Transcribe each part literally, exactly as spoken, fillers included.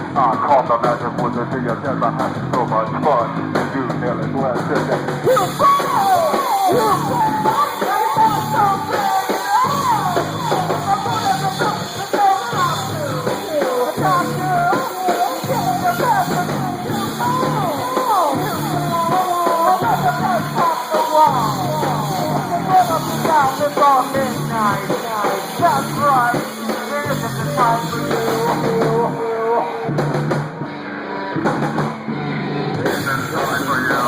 I call the magic with the thing of death. I had so much fun. And you nearly blasted that. You It's all midnight, that's right. This is the time for you. This is time for you.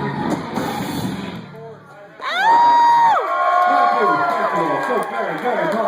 Very, very